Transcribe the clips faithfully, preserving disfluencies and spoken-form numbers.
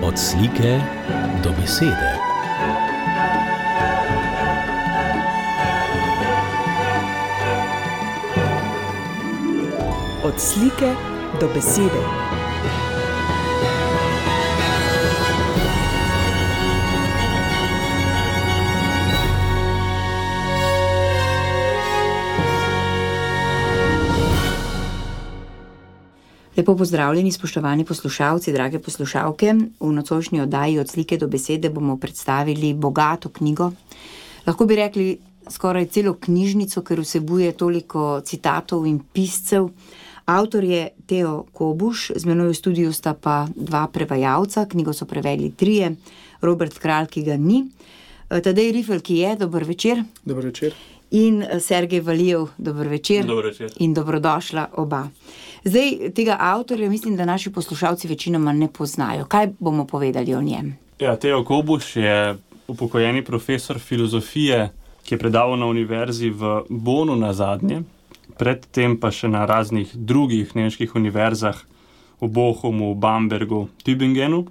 Od slike do besede. Od slike do besede. Lepo pozdravljeni, spoštovani poslušalci, drage poslušalke. V nocojšnji oddaji Od slike do besede bomo predstavili bogato knjigo. Lahko bi rekli skoraj celo knjižnico, ker vsebuje toliko citatov in piscev. Avtor je Teo Kobuš, z menoj v studiu sta pa dva prevajalca, knjigo so prevedli trije, Robert Kralj, ki ga ni, Tadej Rifel, ki je, dober večer. Dober večer. In Sergej Valijev, dober večer. Dober večer. In dobrodošla oba. Zdaj, tega avtorja mislim, da naši poslušalci večinoma ne poznajo. Kaj bomo povedali o njem? Ja, Teo Kobuš je upokojeni profesor filozofije, ki je predaval na univerzi v Bonu nazadnje, predtem pa še na raznih drugih nemških univerzah, v Bochumu, Bambergu, Tübingenu.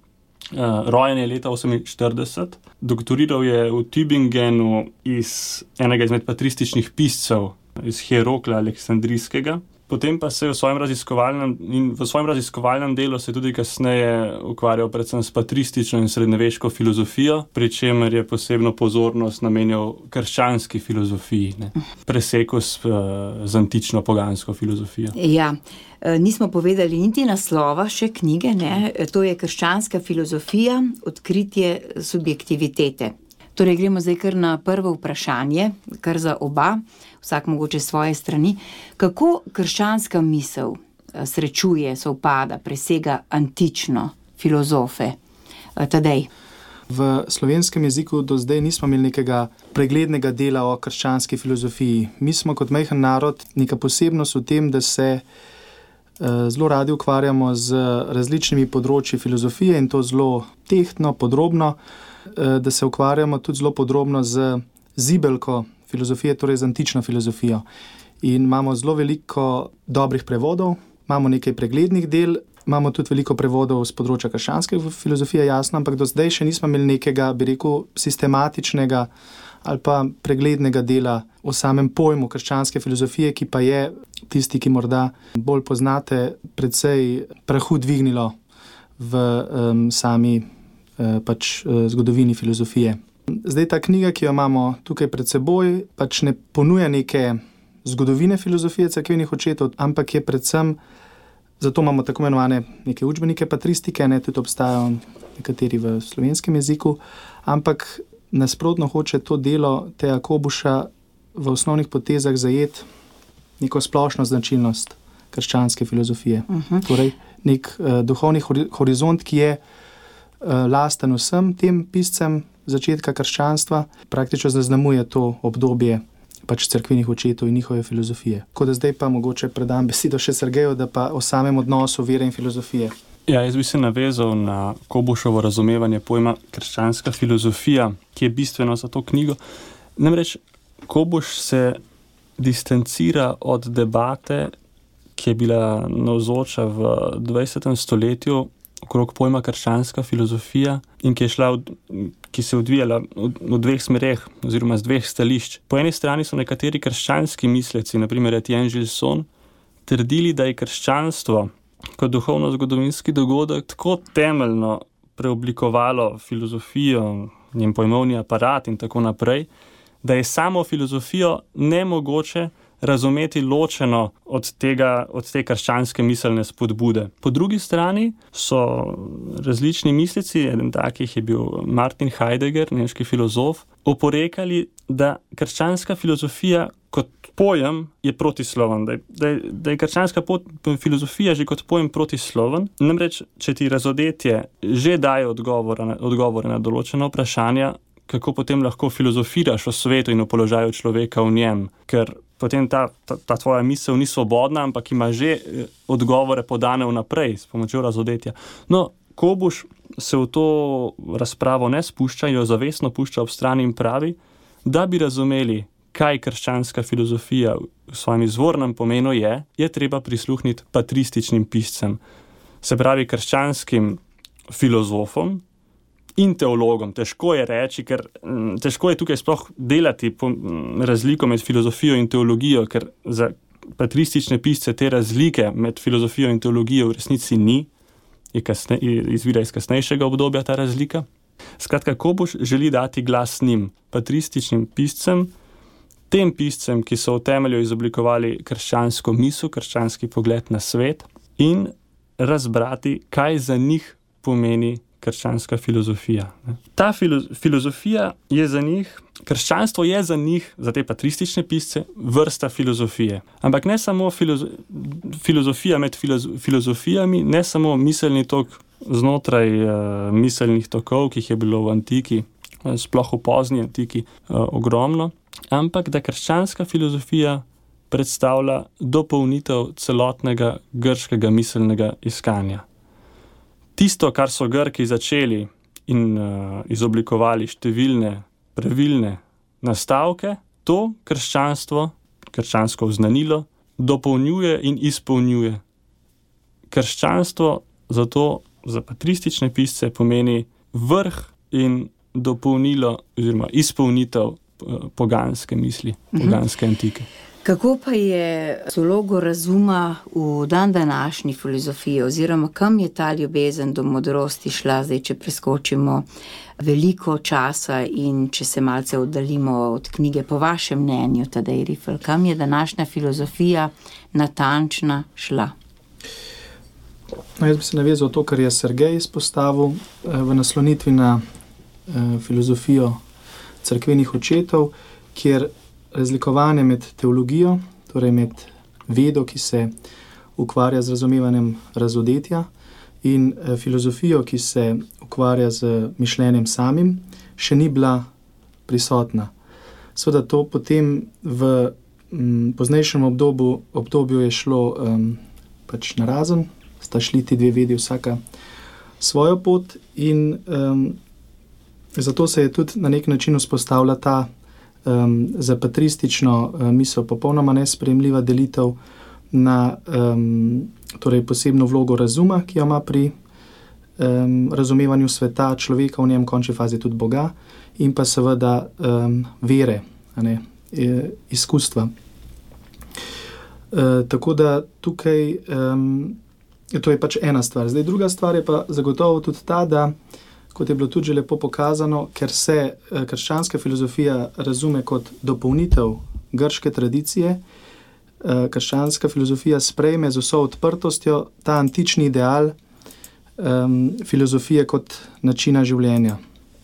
Uh, rojen je leta oseminštirideset, doktoriral je v Tübingenu iz enega izmed patrističnih piscev, iz Hierokla Aleksandrijskega. Potem pa se je v svojem raziskovalnem, in v svojem raziskovalnem delu se tudi kasneje ukvarjal predvsem s patristično in srednjeveško filozofijo, pri čemer je posebno pozornost namenjal krščanski filozofiji, ne, preseku s, z antično pogansko filozofijo. Ja, nismo povedali niti naslova še knjige, ne, to je Krščanska filozofija, odkritje subjektivitete. Torej gremo zdaj kar na prvo vprašanje, kar za oba, vsak mogoče svoje strani. Kako krščanska misel srečuje, sovpada, presega antično filozofe? Tadej. V slovenskem jeziku do zdaj nismo imeli nekega preglednega dela o krščanski filozofiji. Mi smo kot majhen narod neka posebnost v tem, da se zelo radi ukvarjamo z različnimi področji filozofije in to zelo tehtno, podrobno, da se ukvarjamo tudi zelo podrobno z zibelko filozofije, torej z antično filozofijo. In imamo zelo veliko dobrih prevodov, imamo nekaj preglednih del, imamo tudi veliko prevodov z področja krščanske filozofije, jasno, ampak do zdaj še nismo imeli nekega, bi rekel, sistematičnega ali pa preglednega dela o samem pojmu krščanske filozofije, ki pa je tisti, ki morda bolj poznate, precej prahu dvignilo v um, sami uh, pač, uh, zgodovini filozofije. Zdaj ta knjiga, ki jo imamo tukaj pred seboj, pač ne ponuja neke zgodovine filozofije cerkvenih očetov, ampak je predvsem, zato imamo tako imenovane neke učbenike patristike, ne, tudi obstajajo nekateri v slovenskem jeziku, ampak nasprotno hoče to delo Tea Kobuša v osnovnih potezah zajeti neko splošno značilnost krščanske filozofije. Uh-huh. Torej, nek uh, duhovni horizont, ki je uh, lasten vsem tem piscem začetka krščanstva, praktično zaznamuje to obdobje pač cerkvenih očetov in njihove filozofije. Tako da zdaj pa mogoče predam besedo še Sergeju, da pa o samem odnosu vere in filozofije. Ja, jaz bi se navezal na Kobušovo razumevanje pojma krščanska filozofija, ki je bistveno za to knjigo. Namreč Kobuš se distancira od debate, ki je bila navzoča v dvajsetem stoletju okrog pojma krščanska filozofija in ki je šla, v, ki se odvijala v, v dveh smereh oziroma z dveh stališč. Po eni strani so nekateri krščanski misleci, na primer Etienne Gilson, trdili, da je krščanstvo kot duhovno-zgodovinski dogodek tako temeljno preoblikovalo filozofijo, njen pojmovni aparat in tako naprej, da je samo filozofijo nemogoče razumeti ločeno od tega, od te krščanske miselne spodbude. Po drugi strani so različni mislici, eden takih je bil Martin Heidegger, nemški filozof, oporekali, da krščanska filozofija kot pojem je protisloven, da je, da je, da je krščanska pot, filozofija že kot pojem protisloven. Namreč, če ti razodetje že daje odgovore, odgovore na določena vprašanja, kako potem lahko filozofiraš o svetu in o položaju človeka v njem, ker potem ta, ta, ta tvoja misel ni svobodna, ampak ima že odgovore podane vnaprej s pomočjo razodetja. No, Kobuš se v to razpravo ne spušča, jo zavestno pušča ob strani in pravi, da bi razumeli, kaj krščanska filozofija v svojem izvornem pomenu je, je treba prisluhniti patrističnim piscem. Se pravi krščanskim filozofom in teologom. Težko je reči, ker težko je tukaj sploh delati po, razliko med filozofijo in teologijo, ker za patristične pisce te razlike med filozofijo in teologijo v resnici ni, je kasne, izvira iz kasnejšega obdobja ta razlika. Skratka, Kobuš želi dati glas njim, patrističnim piscem, tem piscem, ki so v temelju izoblikovali krščansko misel, krščanski pogled na svet in razbrati, kaj za njih pomeni krščanska filozofija. Ta filo- filozofija je za njih, krščanstvo je za njih, za te patristične pisce, vrsta filozofije. Ampak ne samo filozo- filozofija med filozo- filozofijami, ne samo miselni tok znotraj uh, miselnih tokov, ki jih je bilo v antiki, sploh v pozni antiki, uh, ogromno, ampak da krščanska filozofija predstavlja dopolnitev celotnega grškega miselnega iskanja. Tisto, kar so Grki začeli in uh, izoblikovali številne pravilne nastavke, to krščanstvo, krščansko oznanilo, dopolnjuje in izpolnjuje. Krščanstvo zato za patristične pisce pomeni vrh in dopolnilo oziroma izpolnitev poganske misli, poganske antike. Kako pa je z vlogo razuma v dan današnji filozofiji oziroma kam je ta ljubezen do modrosti šla, zdaj, če preskočimo veliko časa in če se malce oddaljimo od knjige, po vašem mnenju, Tadej Rifl, kam je današnja filozofija natančna šla? No, jaz bi se navezal to, kar je Sergej izpostavil v naslonitvi na filozofijo cerkvenih očetov, kjer razlikovanje med teologijo, torej med vedo, ki se ukvarja z razumevanjem razodetja, in filozofijo, ki se ukvarja z mišljenjem samim, še ni bila prisotna. Seveda to potem v m, poznejšem obdobju, obdobju je šlo um, pač narazen, sta šli ti dve vedi vsaka svojo pot in um, zato se je tudi na nek način vzpostavila ta um, za patristično uh, misel popolnoma nesprejemljiva delitev na um, torej posebno vlogo razuma, ki jo ima pri um, razumevanju sveta, človeka, v njem končni fazi tudi Boga, in pa seveda um, vere, a ne, izkustva. Uh, tako da tukaj um, to je pač ena stvar. Zdaj, druga stvar je pa zagotovo tudi ta, da, kot je bilo tudi že lepo pokazano, ker se krščanska filozofija razume kot dopolnitev grške tradicije, krščanska filozofija sprejme z vso odprtostjo ta antični ideal um, filozofije kot načina življenja.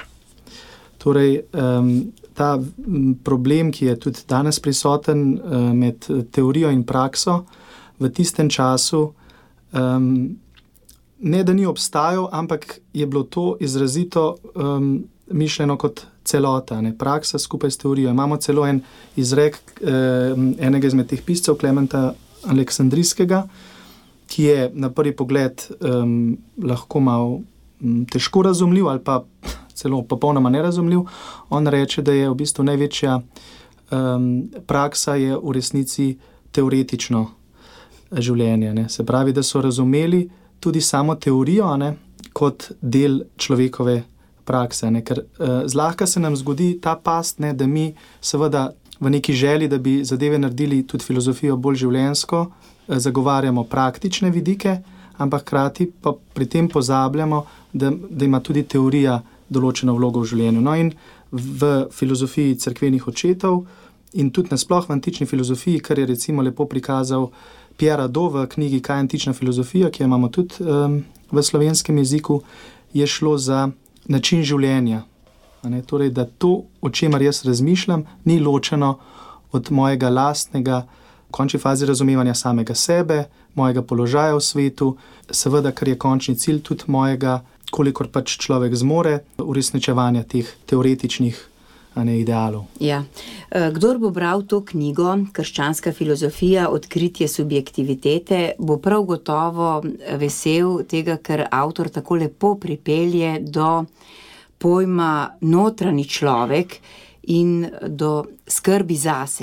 Torej, um, ta problem, ki je tudi danes prisoten uh, med teorijo in prakso, v tistem času Um, ne da ni obstajal, ampak je bilo to izrazito um, mišljeno kot celota, ne, praksa skupaj s teorijo. Imamo celo en izrek um, enega izmed teh piscev, Klementa Aleksandrijskega, ki je na prvi pogled um, lahko malo um, težko razumljiv ali pa celo popolnoma nerazumljiv. On reče, da je v bistvu največja um, praksa je v resnici teoretično življenje. Ne. Se pravi, da so razumeli tudi samo teorijo, ne, kot del človekove prakse. Ne. Ker uh, zlahka se nam zgodi ta past, ne, da mi seveda v neki želji, da bi zadeve naredili tudi filozofijo bolj življenjsko, uh, zagovarjamo praktične vidike, ampak hkrati pa pri tem pozabljamo, da, da ima tudi teorija določeno vlogo v življenju. No, in v filozofiji cerkvenih očetov in tudi nasploh v antični filozofiji, kar je recimo lepo prikazal Pierre Hadot v knjigi Kaj je antična filozofija, ki jo imamo tudi um, v slovenskem jeziku, je šlo za način življenja. Ne, torej, da to, o čemer jaz razmišljam, ni ločeno od mojega lastnega, v končni fazi razumevanja samega sebe, mojega položaja v svetu, seveda, kar je končni cilj tudi mojega, kolikor pač človek zmore, uresničevanja teh teoretičnih a ne idealov. Ja. Kdor bo bral to knjigo, Krščanska filozofija, odkritje subjektivitete, bo prav gotovo vesel tega, ker avtor tako lepo pripelje do pojma notranji človek in do skrbi zase.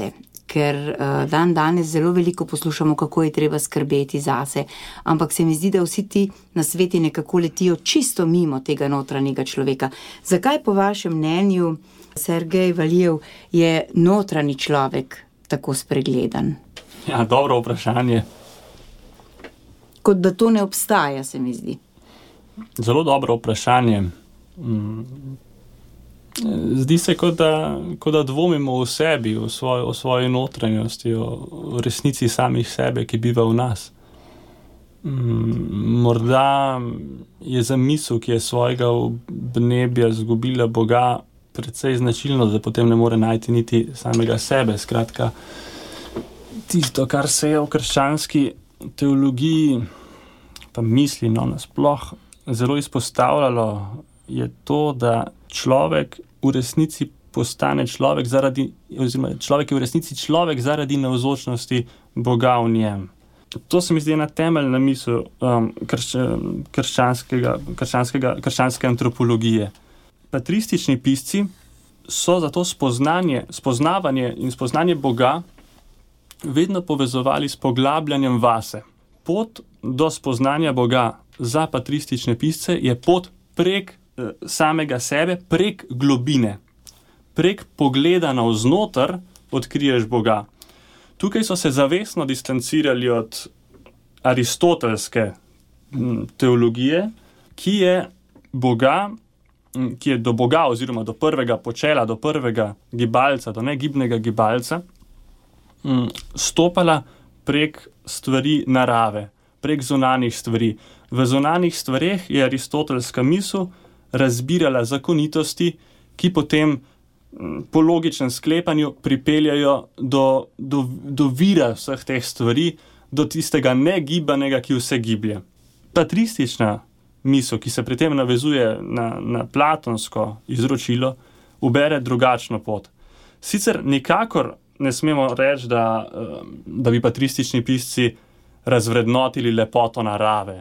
ker uh, dan danes zelo veliko poslušamo, kako je treba skrbeti zase, ampak se mi zdi, da vsi ti nasveti nekako letijo čisto mimo tega notranjega človeka. Zakaj po vašem mnenju, Sergej Valijev, je notranji človek tako spregledan? Ja, dobro vprašanje. Kot da to ne obstaja, se mi zdi. Zelo dobro vprašanje. Zdi se, kot da, kot da dvomimo v sebi, v svoji, o svoji notranjosti, o, o resnici samih sebe, ki biva v nas. Morda je zamisel, ki je svojega obnebja zgubila Boga, precej značilno, da potem ne more najti niti samega sebe. Skratka, tisto, kar se je v krščanski teologiji, pa misli, no, nasploh zelo izpostavljalo, je to, da človek v resnici postane človek zaradi, oziroma človek je v resnici človek zaradi navzočnosti Boga v njem. To se mi zdi ena temeljna misel um, krš, krščanskega, krščanskega, krščanske antropologije. Patristični pisci so zato spoznanje, spoznavanje in spoznanje Boga vedno povezovali s poglabljanjem vase. Pot do spoznanja Boga za patristične pisce je pot prek eh, samega sebe, prek globine. Prek pogleda navznoter odkriješ Boga. Tukaj so se zavestno distancirali od aristotelske m, teologije, ki je Boga, m, ki je do Boga oziroma do prvega počela, do prvega gibalca, do negibnega gibalca, m, stopala prek stvari narave, prek zunanjih stvari. V zunanjih stvareh je aristotelska misel razbirala zakonitosti, ki potem po logičnem sklepanju pripeljajo do, do, do vira vseh teh stvari, do tistega negibanega, ki vse giblje. Patristična misel, ki se pri tem navezuje na, na platonsko izročilo, ubere drugačno pot. Sicer nikakor ne smemo reči, da, da bi patristični pisci razvrednotili lepoto narave,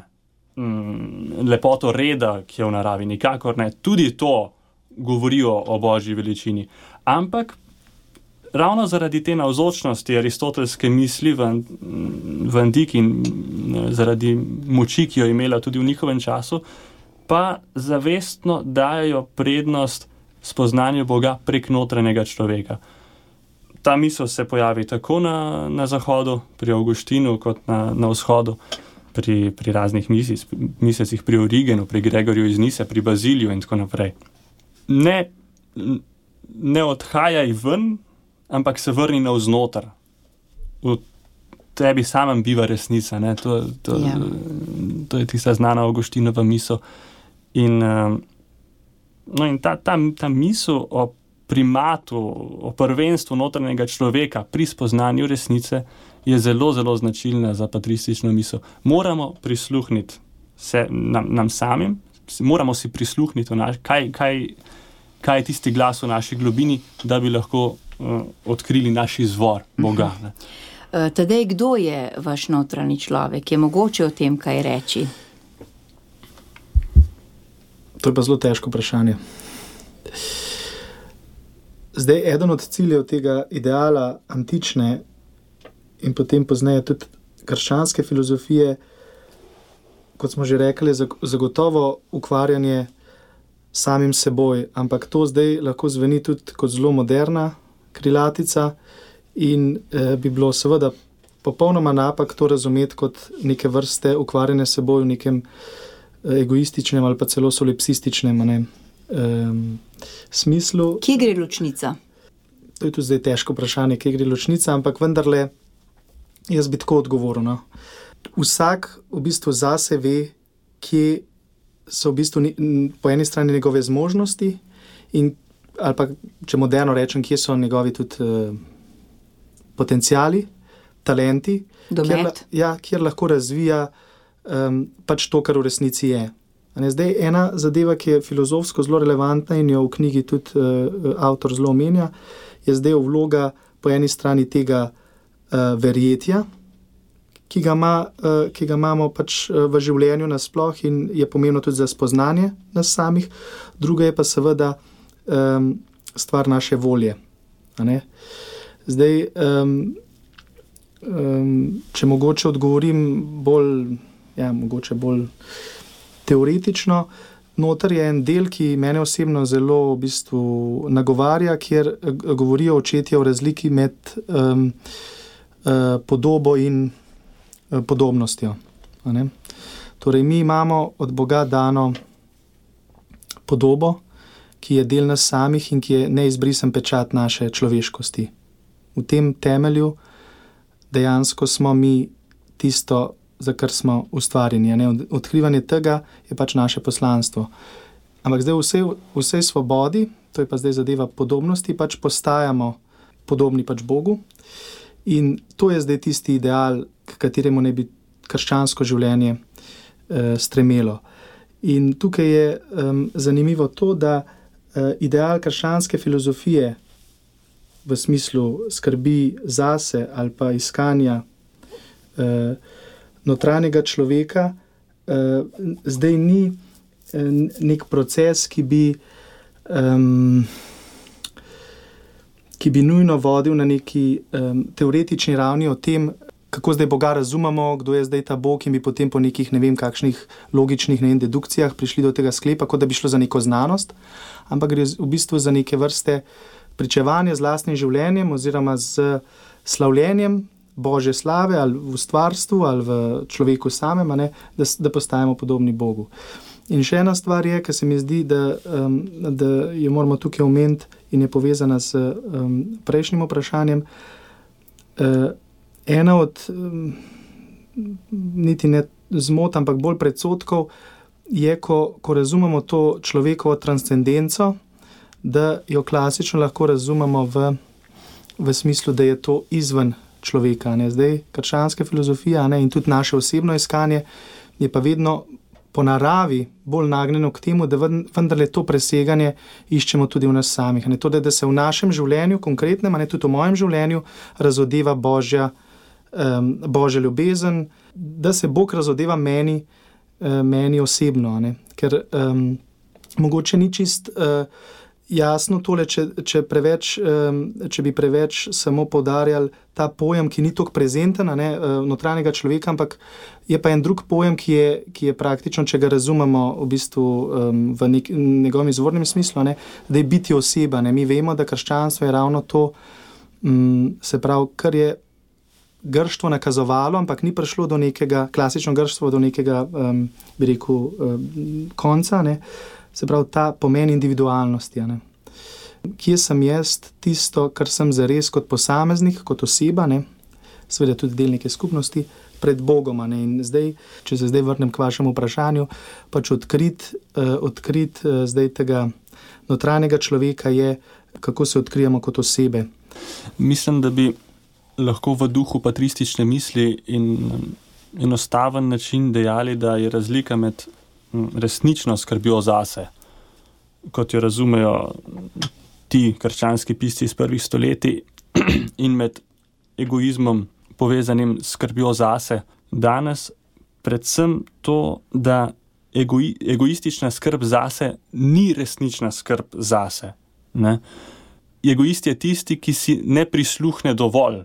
lepoto reda, ki je v naravi, nikakor ne. Tudi to govorijo o božji veličini. Ampak ravno zaradi te navzočnosti aristotelske misli v, v antiki in zaradi moči, ki jo je imela tudi v njihovem času, pa zavestno dajo prednost spoznanju Boga prek notranjega človeka. Ta misel se pojavi tako na, na zahodu, pri Avguštinu, kot na, na vzhodu, pri, pri raznih mislecih, pri Origenu, pri Gregorju iz Nise, pri Baziliju in tako naprej. Ne, ne odhajaj ven, ampak se vrni navznoter. V tebi samem biva resnica. Ne? To, to, ja. to je tista znana Avguštinova misel. In, no in ta, ta, ta misel o primatu, o prvenstvu notranjega človeka pri spoznanju resnice je zelo, zelo značilna za patristično misel. Moramo prisluhniti se nam, nam samim, moramo si prisluhniti, naš, kaj, kaj, kaj je tisti glas v naši globini, da bi lahko uh, odkrili naš izvor Boga. Ne? Uh, Tadej, kdo je vaš notranji človek? Je mogoče o tem kaj reči? To je pa zelo težko vprašanje. Zdaj, eden od ciljev tega ideala antične in potem pozneje tudi krščanske filozofije, kot smo že rekli, zagotovo ukvarjanje samim seboj, ampak to zdaj lahko zveni tudi kot zelo moderna krilatica in eh, bi bilo seveda popolnoma napak to razumeti kot neke vrste ukvarjanje seboj v nekem eh, egoističnem ali pa celo solipsističnem ne, eh, smislu. Kje gre ločnica? To je tudi zdaj težko vprašanje, kje gre ločnica, ampak vendarle jaz bi tako odgovoril. No. Vsak v bistvu zase ve, kje so v bistvu po eni strani njegove zmožnosti in, ali pa, če moderno rečem, kje so njegovi tudi uh, potenciali, talenti, kjer, ja, kjer lahko razvija um, pač to, kar v resnici je. Ne, zdaj, ena zadeva, ki je filozofsko zelo relevantna in jo v knjigi tudi uh, avtor zelo omenja, je zdaj vloga po eni strani tega uh, verjetja, ki ga, ima, uh, ki ga imamo pač uh, v življenju nasploh in je pomembno tudi za spoznanje nas samih, druga je pa seveda um, stvar naše volje. A ne? Zdaj, um, um, če mogoče odgovorim bolj, ja, mogoče bolj teoretično, noter je en del, ki mene osebno zelo v bistvu nagovarja, kjer govorijo očetje o razliki med um, uh, podobo in uh, podobnostjo. A ne? Torej, mi imamo od Boga dano podobo, ki je del nas samih in ki je neizbrisen pečat naše človeškosti. V tem temelju dejansko smo mi tisto, za kar smo ustvarjeni. Ne? Odkrivanje tega je pač naše poslanstvo. Ampak zdaj v vsej, v vsej svobodi, to je pa zdaj zadeva podobnosti, pač postajamo podobni pač Bogu in to je zdaj tisti ideal, k kateremu ne bi krščansko življenje eh, stremelo. In tukaj je um, zanimivo to, da uh, ideal krščanske filozofije v smislu skrbi zase ali pa iskanja uh, notranjega človeka uh, zdaj ni uh, nek proces, ki bi, um, ki bi nujno vodil na neki um, teoretični ravni o tem, kako zdaj Boga razumemo, kdo je zdaj ta Bog in bi potem po nekih, ne vem, kakšnih logičnih ne vem, dedukcijah prišli do tega sklepa, kot da bi šlo za neko znanost, ampak gre v bistvu za neke vrste pričevanje z lastnim življenjem oziroma z slavljenjem Božje slave ali v stvarstvu ali v človeku samem, ne, da, da postajamo podobni Bogu. In še ena stvar je, ki se mi zdi, da, um, da jo moramo tukaj omeniti in je povezana s um, prejšnjim vprašanjem. Uh, Ena od, niti ne zmot, ampak bolj predsotkov, je, ko, ko razumemo to človekovo transcendenco, da jo klasično lahko razumemo v, v smislu, da je to izven človeka. Ne? Zdaj, krščanska filozofija, ne? In tudi naše osebno iskanje je pa vedno po naravi bolj nagnjeno k temu, da vendarle to preseganje iščemo tudi v nas samih. Ne? To, da, da se v našem življenju, konkretnem, a ne tudi v mojem življenju, razodeva Božja Um, Božja ljubezen, da se Bog razodeva meni, uh, meni osebno. Ne? Ker um, mogoče ni čist uh, jasno tole, če, če, preveč, um, če bi preveč samo poudarjali ta pojem, ki ni toliko prezenten, ne, uh, notranjega človeka, ampak je pa en drug pojem, ki je, ki je praktično, če ga razumemo v bistvu um, v nek, njegovem izvornem smislu, ne, da je biti oseba. Ne? Mi vemo, da krščanstvo je ravno to, um, se pravi, kar je grštvo nakazovalo, ampak ni prišlo do nekega, klasično grštvo, do nekega, um, bi rekel, um, konca, ne? Se pravi, ta pomen individualnosti. Ne? Kje sem jaz tisto, kar sem zares kot posameznik, kot oseba, ne? Seveda tudi del neke skupnosti, pred Bogom. Ne? In zdaj, če se zdaj vrnem k vašemu vprašanju, pač odkrit, uh, odkrit uh, zdaj tega notranjega človeka je, kako se odkrijemo kot osebe. Mislim, da bi lahko v duhu patristične misli in enostaven način dejali, da je razlika med resnično skrbjo zase, kot jo razumejo ti krščanski pisci iz prvih stoletij, in med egoizmom povezanim skrbjo zase. Danes predvsem to, da egoi, egoistična skrb zase ni resnična skrb zase. Ne? Egoist je tisti, ki si ne prisluhne dovolj,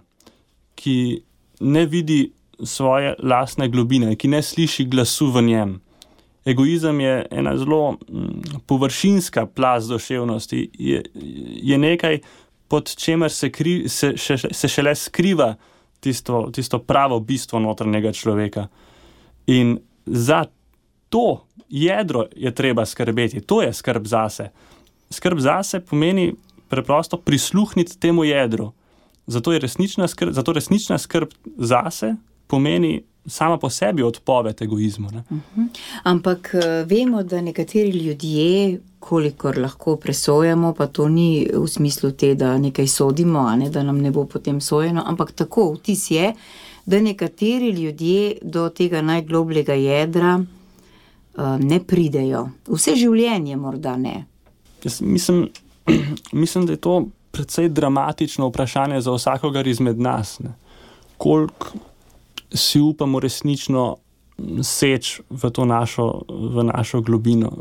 ki ne vidi svoje lastne globine, ki ne sliši glasu v njem. Egoizem je ena zelo površinska plast duševnosti, je, je nekaj, pod čemer se, kri, se, še, se šele skriva tisto, tisto pravo bistvo notranjega človeka. In za to jedro je treba skrbeti, to je skrb zase. Skrb zase pomeni preprosto prisluhniti temu jedru. Zato je resnična skrb, zato resnična skrb zase pomeni sama po sebi odpoved egoizmu. Ne? Uh-huh. Ampak vemo, da nekateri ljudje, kolikor lahko presojamo, pa to ni v smislu te, da nekaj sodimo, a ne, da nam ne bo potem sojeno, ampak tako vtis je, da nekateri ljudje do tega najglobljega jedra uh, ne pridejo. Vse življenje morda ne. Jaz mislim, mislim, da je to precej dramatično vprašanje za vsakogar izmed nas. Ne. Koliko si upamo resnično seč v to našo, v našo globino.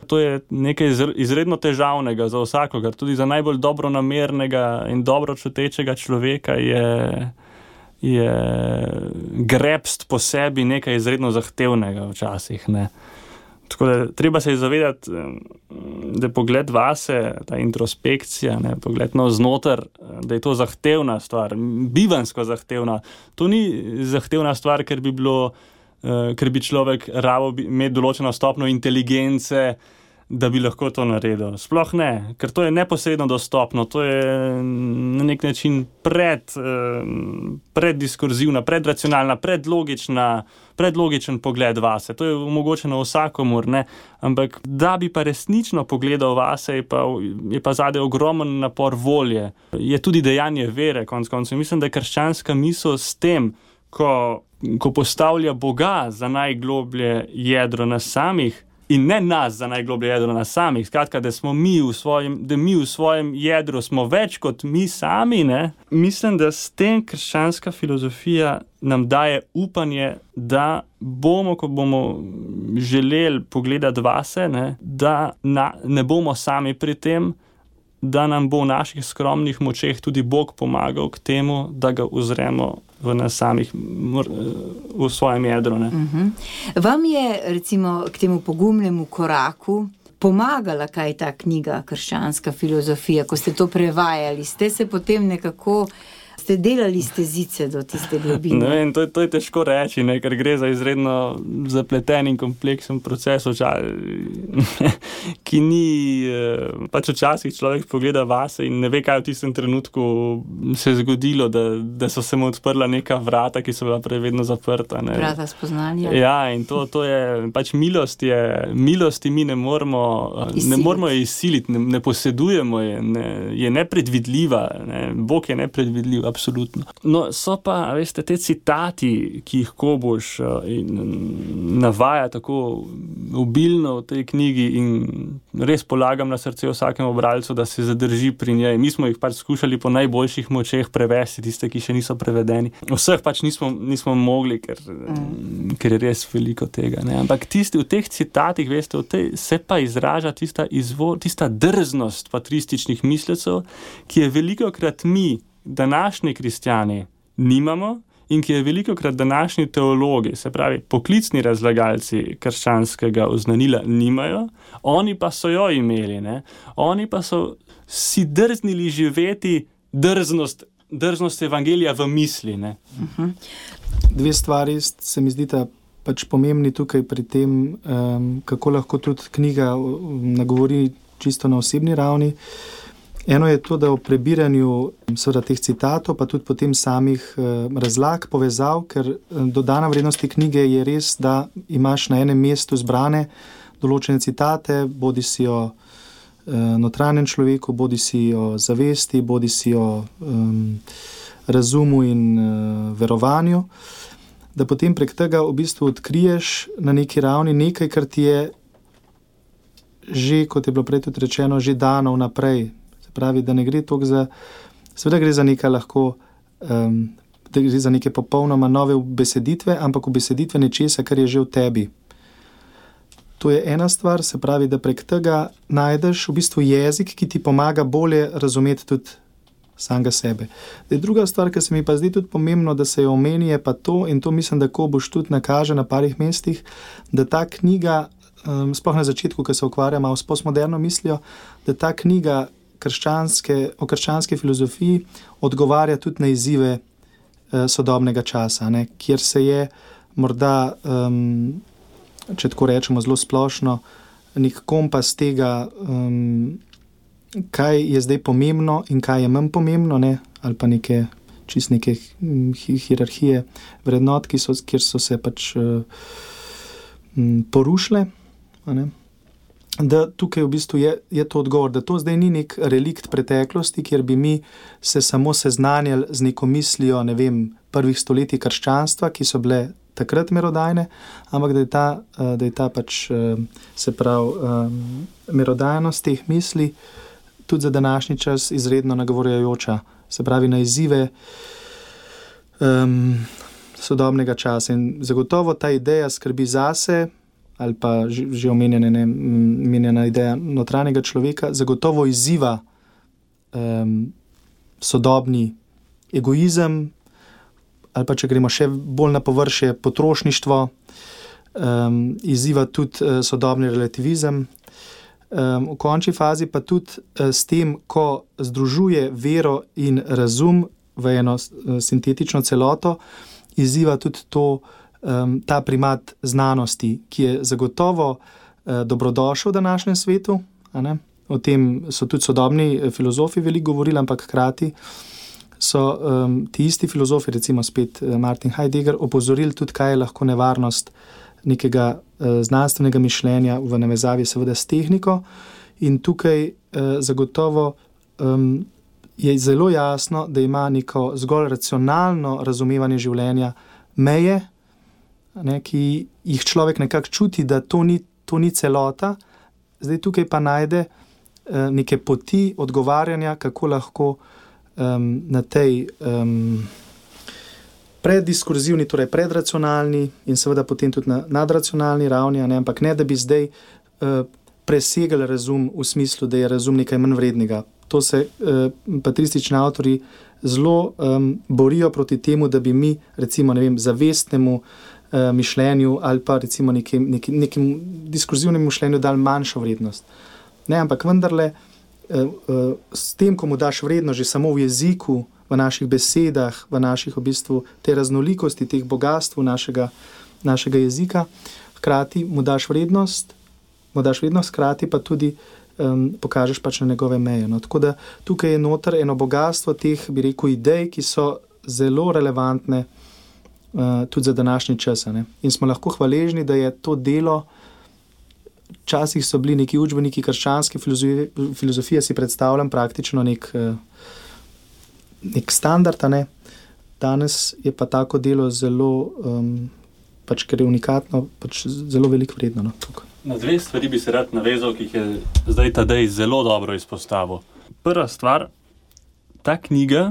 To je nekaj izredno težavnega za vsakogar, tudi za najbolj dobronamernega in dobro čutečega človeka je, je grebst po sebi nekaj izredno zahtevnega včasih, ne. Tako da treba se zavedati, da je pogled vase, ta introspekcija, ne, pogled navznoter, da je to zahtevna stvar, bivanjsko zahtevna. To ni zahtevna stvar, ker bi bilo, ker bi človek rabil imeti določeno stopnjo inteligence, da bi lahko to naredil. Sploh ne, ker to je neposredno dostopno, to je na nek način pred, preddiskurzivna, predracionalna, predlogična, predlogičen pogled vase. To je omogočeno vsakomur, ne? Ampak da bi pa resnično pogledal vase, je pa, je pa zadaj ogromen napor volje. Je tudi dejanje vere, konec koncev. Mislim, da je krščanska misel s tem, ko, ko postavlja Boga za najgloblje jedro nas samih, in ne nas za najgloblje jedro nas samih, skratka, da smo mi v svojem, da mi v svojem jedru smo več kot mi sami, ne? Mislim, da s tem krščanska filozofija nam daje upanje, da bomo, ko bomo želeli pogledati vase, ne, da na, ne bomo sami pri tem, da nam bo v naših skromnih močeh tudi Bog pomagal k temu, da ga uzremo v nas samih, v svojem jedru. Ne? Uh-huh. Vam je recimo k temu pogumnemu koraku pomagala kaj ta knjiga Krščanska filozofija, ko ste to prevajali? Ste se potem nekako, ste delali stezice do tiste globine? Ne vem, to, to je težko reči, ne, ker gre za izredno zapleten in kompleksen proces, ki ni, pač včasih človek pogleda vase in ne ve, kaj v tistem trenutku se je zgodilo, da, da so se mu odprla neka vrata, ki so bila prej vedno zaprta. Ne. Vrata spoznanja. Ja, in to, to je, pač milost je, milosti mi ne moramo, ne moramo je izsiliti, ne, ne posedujemo je, ne, je nepredvidljiva, ne. Bog je nepredvidljiv, absolutno. No, so pa, veste, te citati, ki jih Kobuš navaja tako obilno v tej knjigi in res polagam na srce vsakemu bralcu, da se zadrži pri njej. Mi smo jih pač skušali po najboljših močeh prevesti, tiste, ki še niso prevedeni. Vseh pač nismo, nismo mogli, ker, mm. ker je res veliko tega. Ne? Ampak tisti, v teh citatih, veste, v tej, se pa izraža tista izvor, tista drznost patrističnih mislecev, ki je velikokrat mi, današnji kristjani, nimamo in ki je velikokrat današnji teologi, se pravi poklicni razlagalci krščanskega oznanila nimajo, oni pa so jo imeli, ne? Oni pa so si drznili živeti drznost, drznost evangelija v misli. Ne? Uh-huh. Dve stvari se mi zdita pač pomembni tukaj pri tem, um, kako lahko tudi knjiga nagovori čisto na osebni ravni. Eno je to, da o prebiranju seveda teh citatov, pa tudi potem samih eh, razlag, povezav, ker dodana vrednost te knjige je res, da imaš na enem mestu zbrane določene citate, bodi si o eh, notranjem človeku, bodi si o zavesti, bodi si o eh, razumu in eh, verovanju, da potem prek tega v bistvu odkriješ na neki ravni nekaj, kar ti je že, kot je bilo prej tudi rečeno, že dano vnaprej. Pravi, da ne gre toliko za, seveda gre za nekaj lahko, um, da gre za neke popolnoma nove ubeseditve, ampak ubeseditve nečesa, kar je že v tebi. To je ena stvar, se pravi, da prek tega najdeš v bistvu jezik, ki ti pomaga bolje razumeti tudi samega sebe. Da je druga stvar, ki se mi pa zdi tudi pomembno, da se jo omeni, je pa to, in to mislim, da Kobuš tudi nakaže na parih mestih, da ta knjiga, um, sploh na začetku, ko se ukvarja malo s postmoderno mislijo, da ta knjiga krščanske, o krščanski filozofiji odgovarja tudi na izzive eh, sodobnega časa, ne, kjer se je morda, um, če tako rečemo zelo splošno, nek kompas tega, um, kaj je zdaj pomembno in kaj je manj pomembno, ne, ali pa neke, čist neke hierarhije vrednot, ki so, kjer so se pač uh, porušile, ne. Da tukaj v bistvu je, je to odgovor, da to zdaj ni nek relikt preteklosti, kjer bi mi se samo seznanjali z neko mislijo, ne vem, prvih stoletij krščanstva, ki so bile takrat merodajne, ampak da je ta, da je ta pač, se pravi, merodajnost teh misli tudi za današnji čas izredno nagovorjajoča, se pravi na izzive um, sodobnega časa. In zagotovo ta ideja skrbi zase, ali pa že, že omenjene, ne, omenjena ideja notranjega človeka, zagotovo izziva um, sodobni egoizem, ali pa če gremo še bolj na površje, potrošništvo, um, izziva tudi uh, sodobni relativizem. Um, v končni fazi pa tudi uh, s tem, ko združuje vero in razum v eno uh, sintetično celoto, izziva tudi to, um, ta primat znanosti, ki je zagotovo uh, dobrodošel v današnjem svetu. A ne? O tem so tudi sodobni filozofi veliko govorili, ampak hkrati so um, ti isti filozofi, recimo spet Martin Heidegger, opozorili tudi, kaj je lahko nevarnost nekega uh, znanstvenega mišljenja v navezavi seveda s tehniko. In tukaj uh, zagotovo um, je zelo jasno, da ima neko zgolj racionalno razumevanje življenja meje, ne, ki jih človek nekako čuti, da to ni, to ni celota. Zdaj tukaj pa najde uh, neke poti odgovarjanja, kako lahko um, na tej um, preddiskurzivni, torej predracionalni in seveda potem tudi na nadracionalni ravni, ne, ampak ne, da bi zdaj uh, presegali razum v smislu, da je razum nekaj manj vrednega. To se uh, patristični avtori zelo um, borijo proti temu, da bi mi, recimo, ne vem, zavestnemu uh, mišljenju ali pa recimo nekim, nekim, nekim diskurzivnemu mišljenju dali manjšo vrednost. Ne, ampak vendarle, uh, uh, s tem, ko mu daš vrednost že samo v jeziku, v naših besedah, v naših v bistvu te raznolikosti, teh bogatstv našega, našega jezika, hkrati mu daš vrednost, mu daš vrednost, hkrati pa tudi um, pokažeš pač na njegove meje. No. Tako da tukaj je noter eno bogatstvo teh, bi rekel, idej, ki so zelo relevantne uh, tudi za današnji čas. Ne. In smo lahko hvaležni, da je to delo, včasih so bili neki učbeniki krščanske filozofije, filozofije si predstavljam praktično nek uh, nek standard, ne? Danes je pa tako delo zelo, um, pač, ker je unikatno, pač zelo veliko vredno. No, na dve stvari bi se rad navezal, ki jih je zdaj Tadej zelo dobro izpostavil. Prva stvar, ta knjiga,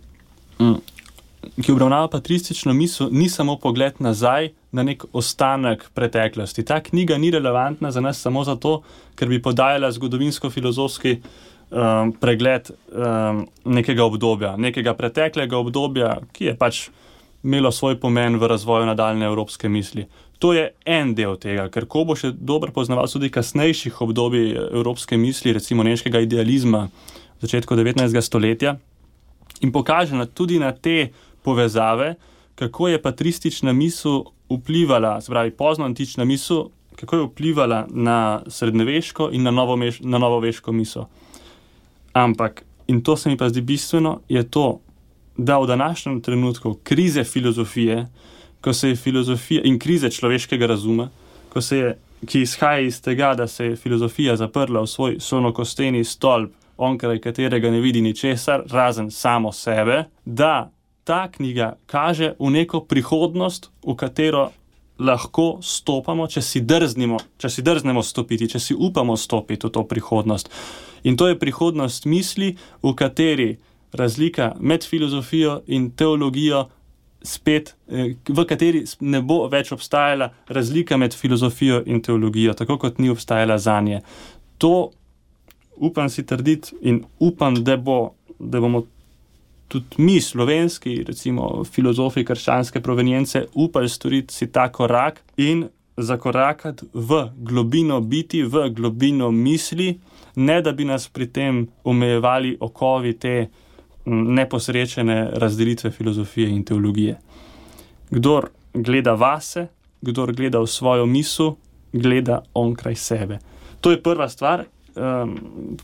ki obravnava patristično misel, ni samo pogled nazaj na nek ostanek preteklosti. Ta knjiga ni relevantna za nas samo zato, ker bi podajala zgodovinsko-filozofski Um, pregled um, nekega obdobja, nekega preteklega obdobja, ki je pač imelo svoj pomen v razvoju nadaljne evropske misli. To je en del tega, ker Koboš je dober poznavalec tudi kasnejših obdobij evropske misli, recimo nemškega idealizma v začetku devetnajstega stoletja, in pokaže na, tudi na te povezave, kako je patristična misel vplivala, se pravi poznoantična misel, kako je vplivala na srednjeveško in na, novomeš, na novoveško misel. Ampak, in to se mi pa zdi bistveno, je to, da v današnjem trenutku krize filozofije, ko se je filozofija in krize človeškega razuma, ko se je, ki izhaja iz tega, da se je filozofija zaprla v svoj slonokosteni stolp, onkraj katerega ne vidi ničesar, razen samo sebe, da ta knjiga kaže v neko prihodnost, v katero lahko stopamo, če si drznimo, če si drznemo stopiti, če si upamo stopiti v to prihodnost. In to je prihodnost misli, v kateri razlika med filozofijo in teologijo spet, v kateri ne bo več obstajala razlika med filozofijo in teologijo, tako kot ni obstajala zanje. To upam si trditi in upam, da, bo, da bomo tudi mi, slovenski, recimo filozofi krščanske provenience, upali storiti si ta korak in zakorakati v globino biti, v globino misli, ne da bi nas pri tem omejevali okovi te neposrečene razdelitve filozofije in teologije. Kdor gleda vase, kdor gleda v svojo misel, gleda onkraj sebe. To je prva stvar. Um,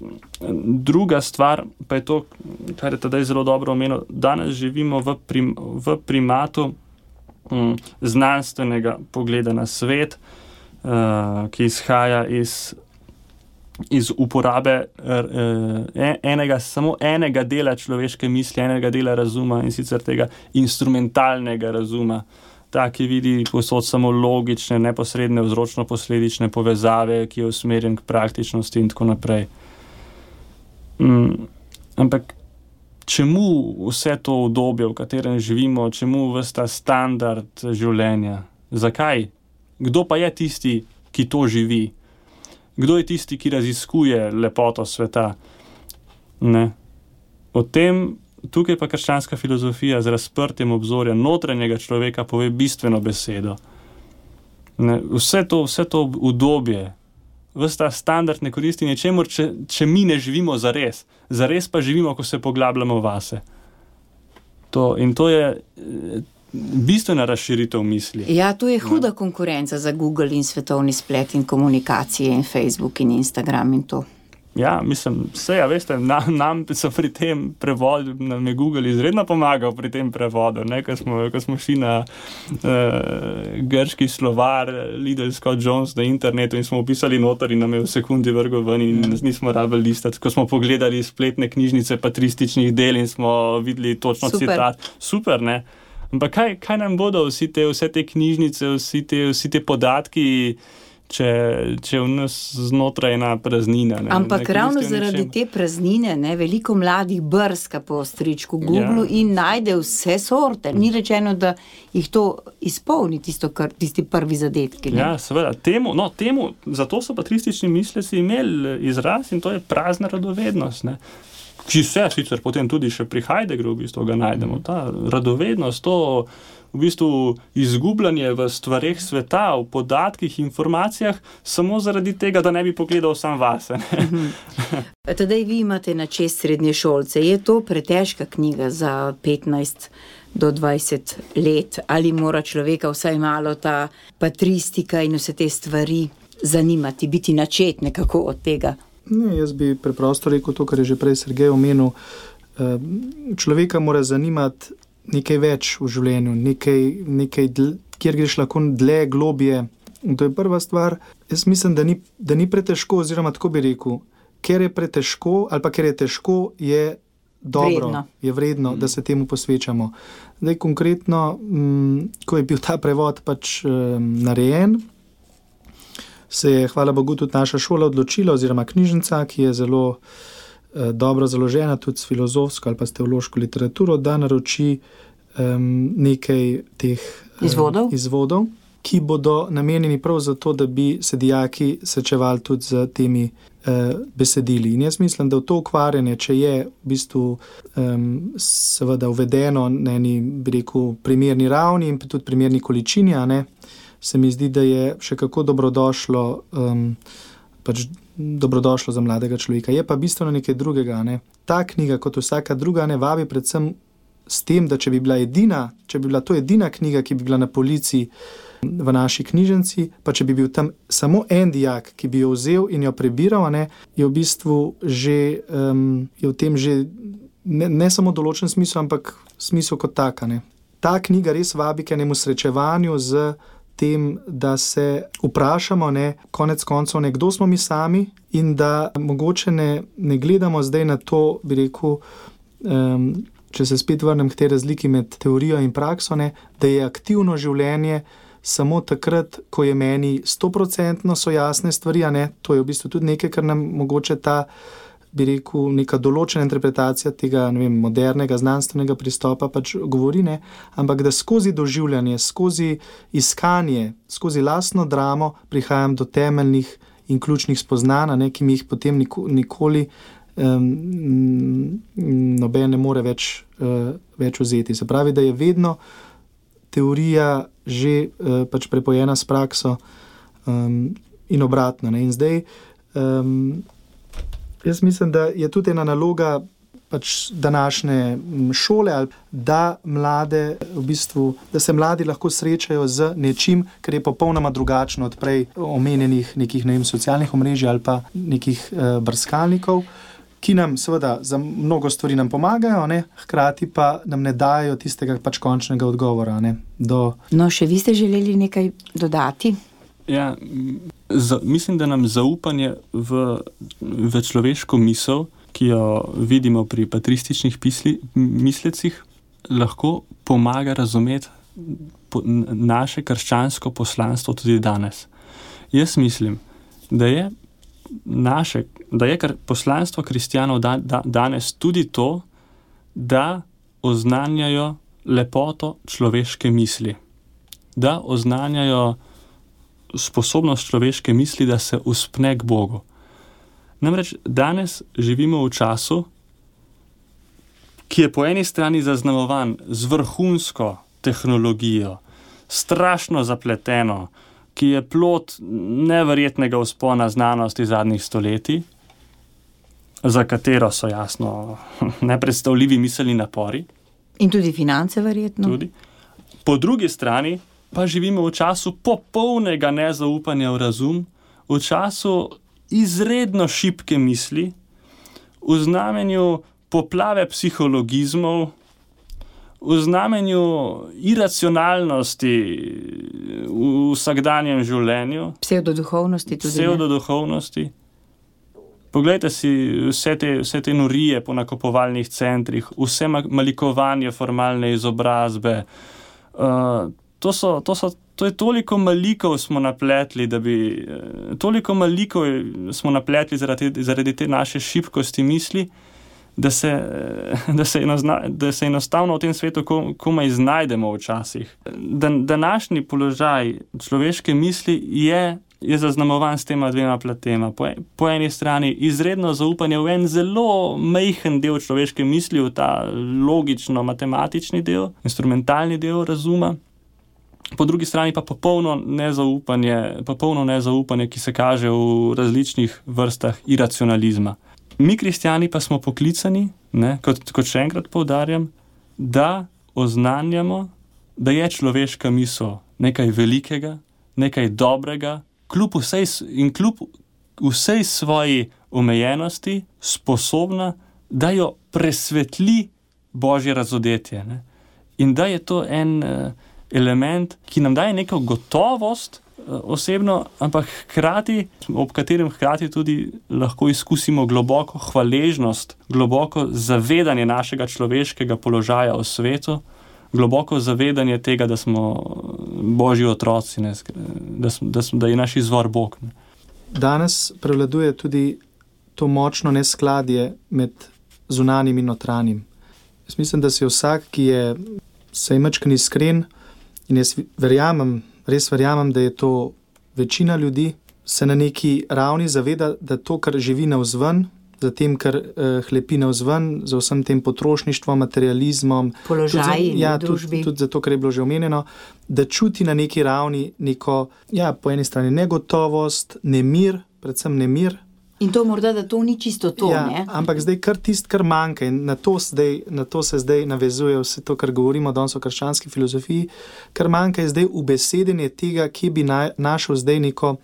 druga stvar pa je to, kar je Tadej zelo dobro omenil. Danes živimo v, prim, v primatu um, znanstvenega pogleda na svet, uh, ki izhaja iz, iz uporabe uh, enega, samo enega dela človeške misli, enega dela razuma, in sicer tega instrumentalnega razuma. Ta, ki vidi povsod samo logične, neposredne, vzročno-posledične povezave, ki je usmerjen k praktičnosti in tako naprej. Mm, ampak čemu vse to obdobje, v katerem živimo, čemu ves ta standard življenja? Zakaj? Kdo pa je tisti ki to živi? Kdo je tisti, ki raziskuje lepoto sveta? Ne. O tem, tukaj pa krščanska filozofija z razprtjem obzorja notranjega človeka pove bistveno besedo. Ne. Vse to, vse to udobje, ves ta standard ne koristi ničemur, če, če mi ne živimo zares. Zares pa živimo, ko se poglabljamo vase. To, in to je bistvena razširitev misli. Ja, to je huda konkurenca za Google in svetovni splet in komunikacije in Facebook in Instagram in to. Ja, mislim, vse, ja, veste, nam, nam so pri tem prevodu, nam je Google izredno pomagal pri tem prevodu, ne, ko smo, ko smo šli na uh, grški slovar Liddell Scott Jones na internetu in smo upisali noter in nam je v sekundi vrgel ven in nismo rabili listati, ko smo pogledali spletne knjižnice patrističnih del in smo videli točno Super. citat. Super, ne? Ampak kaj, kaj nam bodo vsi te, vse te knjižnice, vsi te, vsi te podatki, če, če v nas znotraj ena praznina. Ne, Ampak ne ravno koristijo zaradi ničemu. te praznine, ne, veliko mladih brska po stričku Google Ja. in najde vse sorte. Ni rečeno, da jih to izpolni, tisto, kar, tisti prvi zadetki. Ne? Ja, seveda. Temu, no, temu, zato so patristični misleci imeli izraz in to je prazna radovednost. Ne. Ki se sicer potem tudi še pri Heideggeru v bistvu ga najdemo. Ta radovednost, to v bistvu izgubljanje v stvareh sveta, v podatkih, informacijah, samo zaradi tega, da ne bi pogledal sam vase. Tedaj vi imate na čest srednje šolce. Je to pretežka knjiga za petnajst do dvajset let? Ali mora človeka vsaj malo ta patristika in vse te stvari zanimati, biti načet nekako od tega? Ne, jaz bi preprosto rekel to, kar je že prej Sergej omenil. Človeka mora zanimati nekaj več v življenju, nekaj, nekaj dl, kjer greš lahko dlje, globje. In to je prva stvar. Jaz mislim, da ni, da ni pretežko, oziroma tako bi rekel, ker je pretežko ali pa ker je težko, je dobro, Vredno. je vredno, da se temu posvečamo. Zdaj konkretno, m, ko je bil ta prevod pač um, narejen, se je, hvala Bogu, tudi naša šola odločila, oziroma knjižnica, ki je zelo eh, dobro založena tudi s filozofsko ali pa s teološko literaturo, da naroči um, nekaj teh um, Izvodov? izvodov, ki bodo namenjeni prav zato, da bi se dijaki srečevali tudi z temi eh, besedili. In jaz mislim, da v to ukvarjanje, če je v bistvu um, seveda uvedeno na eni, bi rekel, primerni ravni in tudi primerni količini, a ne, se mi zdi, da je še kako dobrodošlo, um, pač dobrodošlo za mladega človeka. Je pa bistveno nekaj drugega. Ne? Ta knjiga, kot vsaka druga, ne vabi predvsem s tem, da če bi bila edina, če bi bila to edina knjiga, ki bi bila na polici v naši knjižnici, pa če bi bil tam samo en dijak, ki bi jo vzel in jo prebiral, ne, je v bistvu že, um, je v tem že ne, ne samo določen smisel, ampak smisel kot taka. Ne. Ta knjiga res vabi k enemu srečevanju z tem, da se vprašamo, ne, konec koncev, ne, kdo smo mi sami in da mogoče ne, ne gledamo zdaj na to, bi rekel, um, če se spet vrnem k tej razliki med teorijo in prakso, ne, da je aktivno življenje samo takrat, ko je meni stoprocentno so jasne stvari, a ne, to je v bistvu tudi nekaj, kar nam mogoče ta, bi rekel, neka določena interpretacija tega, ne vem, modernega znanstvenega pristopa pač govori, ne, ampak da skozi doživljanje, skozi iskanje, skozi lastno dramo prihajam do temeljnih in ključnih spoznanj, ne, ki mi jih potem nikoli um, noben ne more več, uh, več vzeti. Se pravi, da je vedno teorija že uh, pač prepojena s prakso um, in obratno. Ne. In zdaj um, jaz mislim, da je tudi ena naloga pač današnje šole, da mlade v bistvu, da se mladi lahko srečajo z nečim, kar je popolnoma drugačno od prej omenjenih nekih, ne vem, socialnih omrežij ali pa nekih uh, brskalnikov, ki nam seveda za mnogo stvari nam pomagajo, ne, hkrati pa nam ne dajo tistega pač končnega odgovora. Ne, do... No, še vi ste želeli nekaj dodati? Ja, za, mislim, da nam zaupanje v, v človeško misel, ki jo vidimo pri patrističnih pisli, mislecih, lahko pomaga razumeti po, naše krščansko poslanstvo tudi danes. Jaz mislim, da je, naše, da je kar poslanstvo kristjanov da, da, danes tudi to, da oznanjajo lepoto človeške misli. Da oznanjajo sposobnost človeške misli, da se uspne k Bogu. Namreč danes živimo v času, ki je po eni strani zaznamovan z vrhunsko tehnologijo, strašno zapleteno, ki je plod neverjetnega vzpona znanosti zadnjih stoletij, za katero so jasno nepredstavljivi miselni napori. In tudi finance verjetno. Tudi. Po drugi strani pa živimo v času popolnega nezaupanja v razum, v času izredno šibke misli, v znamenju poplave psihologizmov, v znamenju iracionalnosti v vsakdanjem življenju, Psevdoduhovnosti tudi. ne? pseudoduhovnosti. Poglejte si vse te, vse te norije po nakupovalnih centrih, vse ma- malikovanje formalne izobrazbe. Uh, to, so, to, so, to je toliko malikov smo napletli, da bi, eh, toliko malikov smo napletli zaradi, zaradi te naše šibkosti misli, da se, da se, enozna, da se enostavno v tem svetu ko, komaj znajdemo včasih. Dan, današnji položaj človeške misli je je zaznamovan s tema dvema platema. Po, po eni strani izredno zaupanje v en zelo majhen del človeške misli, v ta logično-matematični del, instrumentalni del razuma, po drugi strani pa popolno nezaupanje, popolno nezaupanje, ki se kaže v različnih vrstah iracionalizma. Mi, kristjani, pa smo poklicani, ne, kot, kot še enkrat poudarjam, da oznanjamo, da je človeška misel nekaj velikega, nekaj dobrega, kljub vsej, in kljub vsej svoji omejenosti sposobna, da jo presvetli Božje razodetje. Ne? In da je to en uh, element, ki nam daje neko gotovost uh, osebno, ampak hkrati, ob katerem hkrati tudi lahko izkusimo globoko hvaležnost, globoko zavedanje našega človeškega položaja v svetu, globoko zavedanje tega, da smo Božji otroci, ne, da, smo, da, smo, da je naš izvor Bog. Ne. Danes prevladuje tudi to močno neskladje med zunanjim in notranjim. Jaz mislim, da si vsak, ki je saj mačken iskren, in jaz verjamem, res verjamem, da je to večina ljudi, se na neki ravni zaveda, da to, kar živi navzven, za tem, kar uh, hlepi navzven, za vsem tem potrošništvom, materializmom, Položaji tudi, ja, v družbi. Tudi, tudi zato, kar je bilo že omenjeno, da čuti na neki ravni neko, ja, po eni strani negotovost, nemir, predvsem nemir. In to morda, da to ni čisto to, ja, ne? ampak zdaj kar tist, kar manjka, in na to, zdaj, na to se zdaj navezuje vse to, kar govorimo danes o krščanski filozofiji, kar manjka je zdaj ubesedenje tega, ki bi na, našel zdaj neko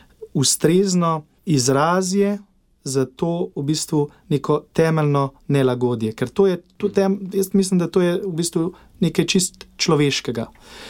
ustrezno izrazje za to v bistvu neko temeljno nelagodje. Ker to je, to tem, jaz mislim, da to je v bistvu nekaj čist človeškega.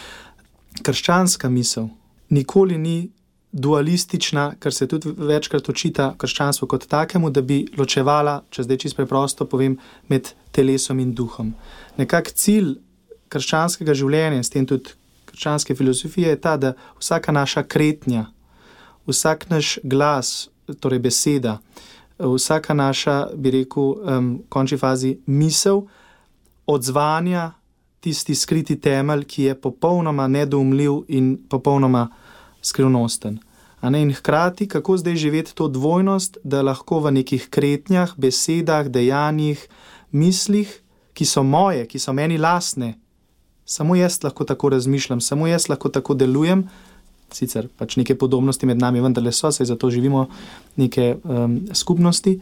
Krščanska misel nikoli ni dualistična, kar se tudi večkrat očita krščanstvu kot takemu, da bi ločevala, če zdaj čisto preprosto povem, med telesom in duhom. Nekak cilj krščanskega življenja, s tem tudi krščanske filozofije, je ta, da vsaka naša kretnja, vsak naš glas, torej beseda, vsaka naša, bi rekel, um, v končni fazi misel, odzvanja tisti skriti temelj, ki je popolnoma nedoumljiv in popolnoma skrivnosten. A ne? In hkrati, kako zdaj živeti to dvojnost, da lahko v nekih kretnjah, besedah, dejanjih, mislih, ki so moje, ki so meni lastne, samo jaz lahko tako razmišljam, samo jaz lahko tako delujem, sicer pač neke podobnosti med nami vendarle so, saj zato živimo neke um, skupnosti,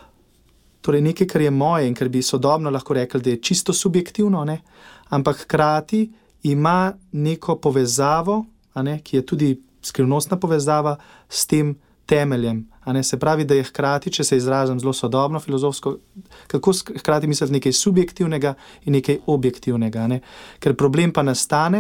torej nekaj, kar je moje in kar bi sodobno lahko rekli, da je čisto subjektivno, ne? Ampak hkrati ima neko povezavo, a ne, ki je tudi skrivnostna povezava s tem temeljem. A ne, se pravi, da je hkrati, če se izrazim zelo sodobno, filozofsko, kako hkrati misliti nekaj subjektivnega in nekaj objektivnega. Ne? Ker problem pa nastane,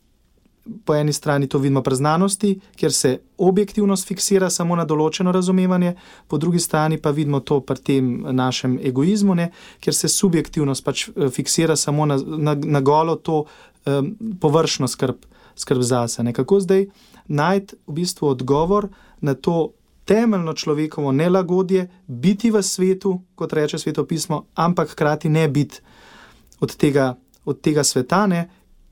po eni strani to vidimo pri znanosti, kjer se objektivnost fiksira samo na določeno razumevanje, po drugi strani pa vidimo to pri tem našem egoizmu, ne, kjer se subjektivnost pač fiksira samo na, na, na golo to um, površno skrb, skrb zase. Ne. Kako zdaj najti v bistvu odgovor na to temeljno človekovo nelagodje, biti v svetu, kot reče Sveto pismo, ampak hkrati ne biti od tega, od tega sveta, ne,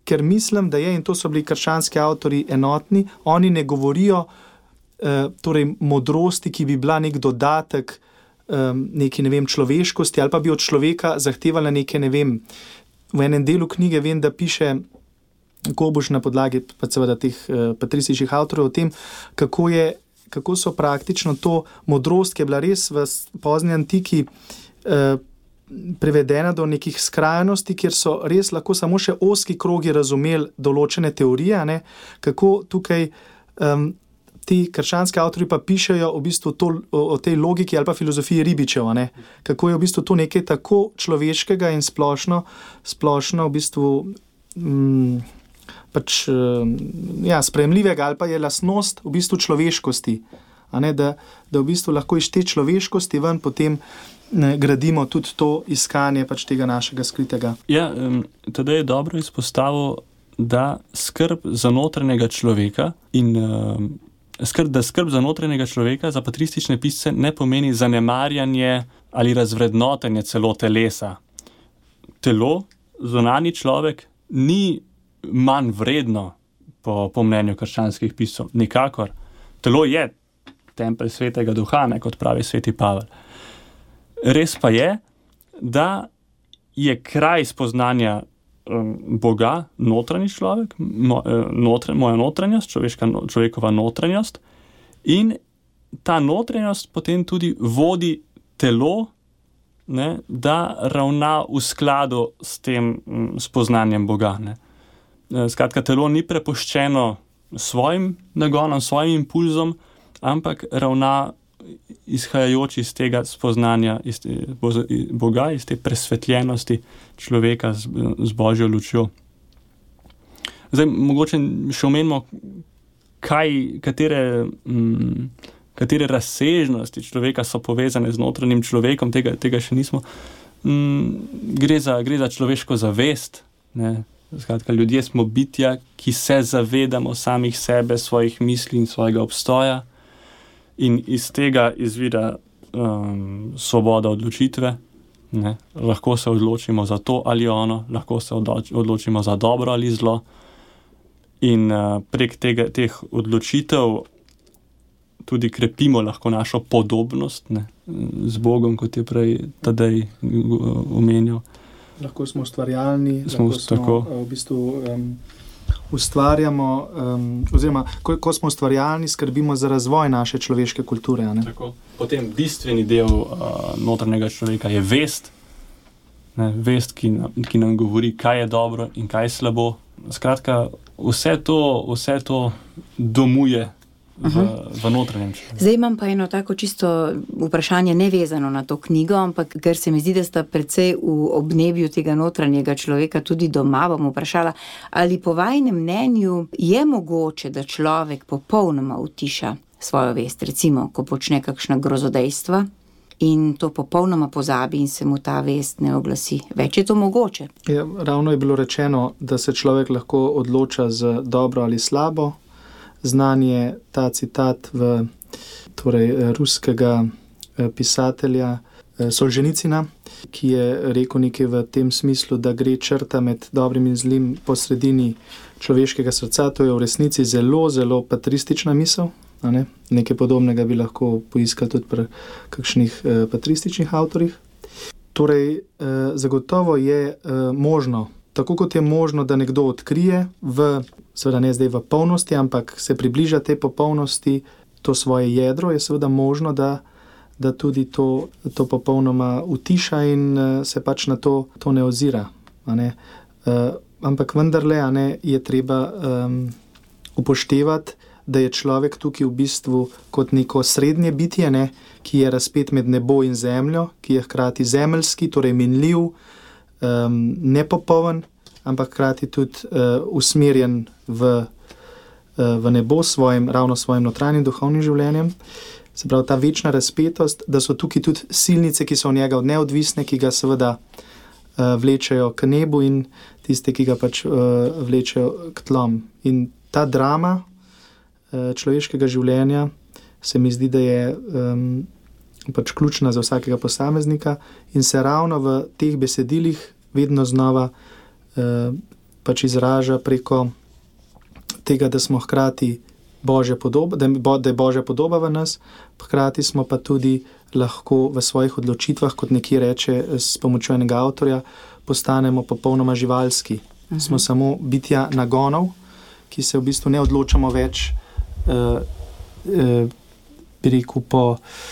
ker mislim, da je, in to so bili krščanski avtori enotni, oni ne govorijo uh, torej modrosti, ki bi bila nek dodatek um, neki, ne vem, človeškosti, ali pa bi od človeka zahtevala neke, ne vem, v enem delu knjige vem, da piše Kobuš na podlagi pa seveda teh uh, patrističnih avtorjev o tem, kako je, kako so praktično to modrost, ki je bila res v pozni antiki uh, prevedena do nekih skrajnosti, kjer so res lahko samo še ozki krogi razumeli določene teorije, ne? Kako tukaj um, ti krščanski avtorji pa pišejo v bistvu to, o, o tej logiki ali pa filozofiji Ribičeva, ne? Kako je v bistvu to nekaj tako človeškega in splošno, splošno v bistvu um, pač, um, ja, sprejemljivega ali pa je lastnost v bistvu človeškosti, a ne? Da, da v bistvu lahko iz te človeškosti ven potem ne, gradimo tudi to iskanje pač tega našega skritega. Ja, um, teda je dobro izpostavil, da skrb za notranjega človeka in um, skrb, da skrb za notranjega človeka za patristične pisce ne pomeni zanemarjanje ali razvrednotenje celo telesa. Telo, zunanji človek, ni manj vredno po, po mnenju krščanskih piscev. Nikakor. Telo je tempelj svetega duha, ne, kot pravi sveti Pavel. Res pa je, da je kraj spoznanja um, Boga notranji človek, mo, notr, moja notranjost, človeška, človekova notranjost, in ta notranjost potem tudi vodi telo, ne, da ravna v skladu s tem um, spoznanjem Boga. Ne. Skratka, telo ni prepuščeno svojim nagonom, svojim impulzom, ampak ravna izhajajoč iz tega spoznanja iz te, Boga, iz te presvetljenosti človeka z, z Božjo lučjo. Zdaj, mogoče še omenimo, kaj, katere, m, katere razsežnosti človeka so povezane z notranjim človekom, tega, tega še nismo. M, gre, za, gre za človeško zavest, ne? Skratka, ljudje smo bitja, ki se zavedamo samih sebe, svojih misli in svojega obstoja. In iz tega izvira um, svoboda odločitve. Ne? Lahko se odločimo za to ali ono, lahko se odločimo za dobro ali zlo. In uh, prek tega, teh odločitev tudi krepimo lahko našo podobnost, ne? Z Bogom, kot je prej Tadej omenjal. Lahko smo ustvarjalni, smo, lahko smo v bistvu um, ustvarjamo, um, oziroma ko, ko smo ustvarjalni, skrbimo za razvoj naše človeške kulture. Ne? Tako. Potem bistveni del uh, notranjega človeka je vest, ne? Vest, ki nam, ki nam govori, kaj je dobro in kaj je slabo. Skratka, vse to, vse to domuje v, v notranjem človeku. Zdaj imam pa eno tako čisto vprašanje nevezano na to knjigo, ampak ker se mi zdi, da sta precej v obnebju tega notranjega človeka tudi doma, bom vprašala, ali po vajinem mnenju je mogoče, da človek popolnoma utiša svojo vest, recimo, ko počne kakšna grozodejstva in to popolnoma pozabi in se mu ta vest ne oglasi. Več je to mogoče? Ja, ravno je bilo rečeno, da se človek lahko odloča za dobro ali slabo. Znan je ta citat v, torej, ruskega pisatelja Solženicina, ki je rekel nekaj v tem smislu, da gre črta med dobrim in zlim po sredini človeškega srca. To je v resnici zelo, zelo patristična misel. A ne? Nekaj podobnega bi lahko poiskali tudi pri kakšnih eh, patrističnih avtorjih. Torej, eh, zagotovo je eh, možno, tako kot je možno, da nekdo odkrije v, seveda ne zdaj v polnosti, ampak se približa tej popolnosti, to svoje jedro, je seveda možno, da, da tudi to, to popolnoma utiša in uh, se pač na to, to ne ozira. A ne? Uh, ampak vendarle, a ne, je treba um, upoštevati, da je človek tukaj v bistvu kot neko srednje bitje, ne, ki je razpet med nebo in zemljo, ki je hkrati zemeljski, torej minljiv, um, nepopoln, ampak hkrati tudi uh, usmerjen v, uh, v nebo svojim, ravno svojim notranjim duhovnim življenjem. Se pravi, ta večna razpetost, da so tukaj tudi silnice, ki so v njega neodvisne, ki ga seveda uh, vlečejo k nebu in tiste, ki ga pač uh, vlečejo k tlom. In ta drama uh, človeškega življenja se mi zdi, da je um, pač ključna za vsakega posameznika in se ravno v teh besedilih vedno znova uh, pač izraža preko tega, da smo hkrati Božja podoba, da je Božja podoba v nas, hkrati smo pa tudi lahko v svojih odločitvah, kot nekje reče s pomočjo enega avtorja, postanemo popolnoma živalski. Uh-huh. Smo samo bitja nagonov, ki se v bistvu ne odločamo več, uh, uh, bi rekel, po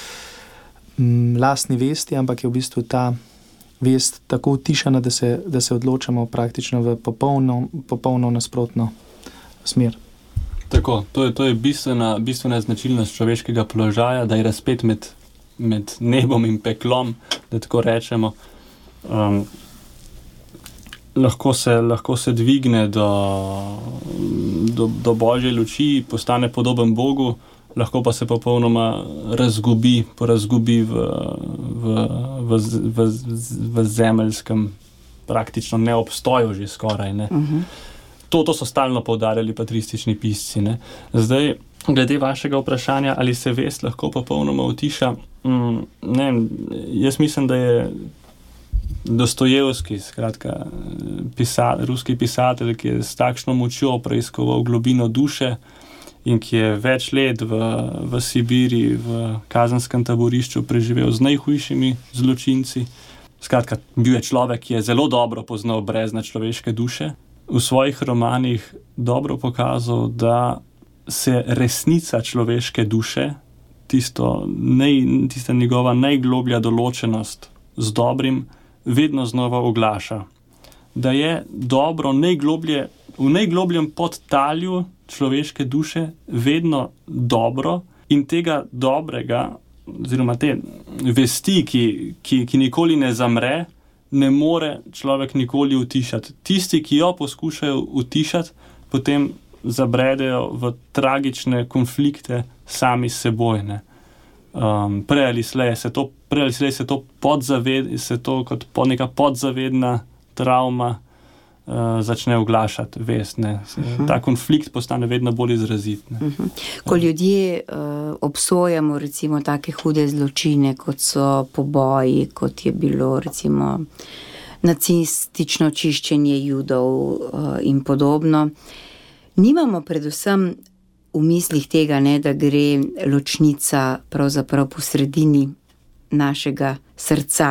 um, lastni vesti, ampak je v bistvu ta vest tako utišana, da se, da se odločamo praktično v popolno, popolno nasprotno smer. Tako, to je, to je bistvena, bistvena značilnost človeškega položaja, da je razpet med, med nebom in peklom, da tako rečemo. Um, lahko, se, lahko se dvigne do, do, do Božje luči, postane podoben Bogu, lahko pa se popolnoma razgubi, porazgubi v, v, v, v, v zemeljskem praktično neobstoju že skoraj, ne. Uh-huh. To, to so stalno poudarjali patristični pisci. Ne. Zdaj, glede vašega vprašanja, ali se vest lahko popolnoma utiša, mm, ne, jaz mislim, da je Dostojevski, skratka, pisa, ruski pisatelj, ki je s takšno močjo preiskoval globino duše in ki je več let v, v Sibiri, v kazenskem taborišču preživel z najhujšimi zločinci. Skratka, bil je človek, ki je zelo dobro poznal brezna človeške duše. V svojih romanih dobro pokazal, da se resnica človeške duše, tisto nej, tista njegova najgloblja določenost z dobrim, vedno znova oglaša. Da je dobro najgloblje, v najglobljem podtalju človeške duše vedno dobro in tega dobrega, oziroma te vesti, ki, ki, ki nikoli ne zamre, ne more človek nikoli utišati. Tisti, ki jo poskušajo utišati, potem zabredejo v tragične konflikte sami s seboj. Ne. Um, prej ali slej se to, prej ali slej se to podzaved, se to kot po neka podzavedna travma uh, začne oglašati vest. Ne. Uh-huh. Ta konflikt postane vedno bolj izrazit. Ne. Uh-huh. Ko ljudje uh, obsojamo recimo take hude zločine, kot so poboji, kot je bilo recimo nacistično čiščenje Judov uh, in podobno, nimamo predvsem v mislih tega, ne, da gre ločnica pravzaprav po sredini našega srca.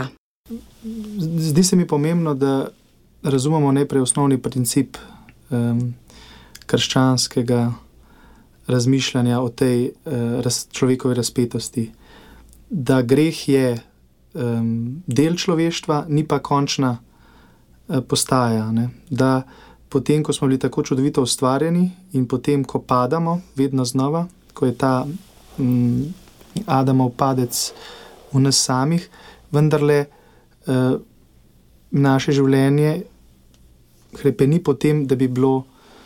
Zdi se mi pomembno, da razumemo najprej osnovni princip um, krščanskega razmišljanja o tej uh, raz, človekovi razpetosti. Da greh je um, del človeštva, ni pa končna uh, postaja. Ne? Da potem, ko smo bili tako čudovito ustvarjeni in potem, ko padamo vedno znova, ko je ta um, Adamov padec v nas samih, vendarle uh, naše življenje hrepeni po tem, da bi bilo,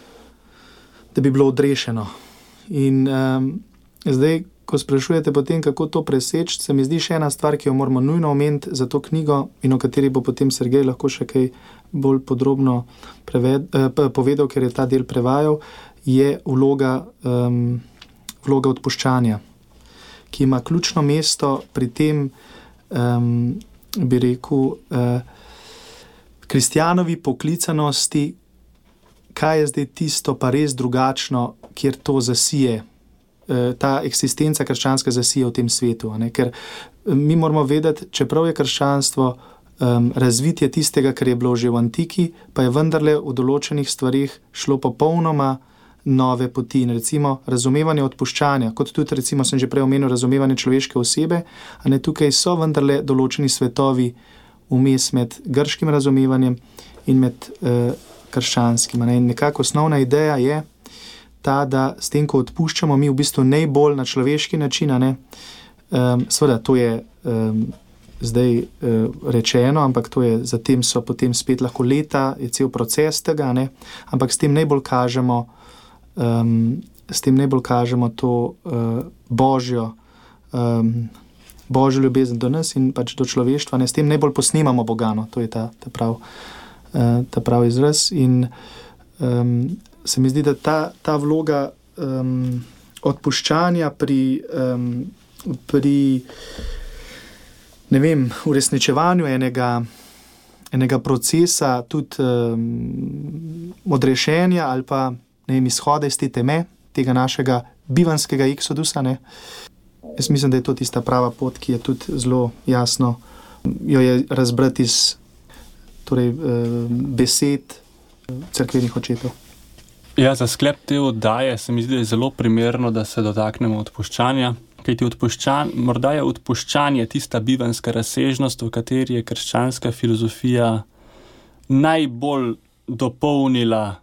da bi bilo odrešeno. In um, zdaj, ko sprašujete potem, kako to preseči, se mi zdi še ena stvar, ki jo moramo nujno omeniti za to knjigo in o kateri bo potem Sergej lahko še kaj bolj podrobno preved, eh, povedal, ker je ta del prevajal, je vloga, um, vloga odpuščanja, ki ima ključno mesto pri tem, um, bi rekel, uh, kristjanovi poklicanosti, kaj je zdaj tisto pa res drugačno, kjer to zasije, ta eksistenca krščanska zasije v tem svetu. Ne? Ker mi moramo vedeti, čeprav je krščanstvo um, razvitje tistega, kar je bilo že v antiki, pa je vendarle v določenih stvarih šlo popolnoma nove poti. In recimo razumevanje odpuščanja, kot tudi recimo sem že prej omenil razumevanje človeške osebe, a ne tukaj so vendarle določeni svetovi vmes med grškim razumevanjem in med uh, krščanskim. Ne? In nekako osnovna ideja je ta, da s tem, ko odpuščamo, mi v bistvu najbolj na človeški način, ne, um, seveda to je um, zdaj uh, rečeno, ampak to je, zatem so potem spet lahko leta, je cel proces tega, ne, ampak s tem najbolj kažemo, um, s tem najbolj kažemo to uh, božjo, um, božjo ljubezen do nas in pač do človeštva, ne, s tem najbolj posnemamo Boga, no, to je ta, ta prav, uh, ta prav izraz in um, se mi zdi, da ta, ta vloga um, odpuščanja pri, um, pri ne vem, uresničevanju enega, enega procesa tudi um, odrešenja ali pa ne vem, izhoda iz te teme, tega našega bivanskega eksodusa. Ne. Jaz mislim, da je to tista prava pot, ki je tudi zelo jasno jo je razbrati iz torej, uh, besed cerkvenih očetov. Ja, za sklep te oddaje se mi zdi, da je zelo primerno, da se dotaknemo odpuščanja. Kajti odpuščan, morda je odpuščanje tista bivanska razsežnost, v kateri je krščanska filozofija najbolj dopolnila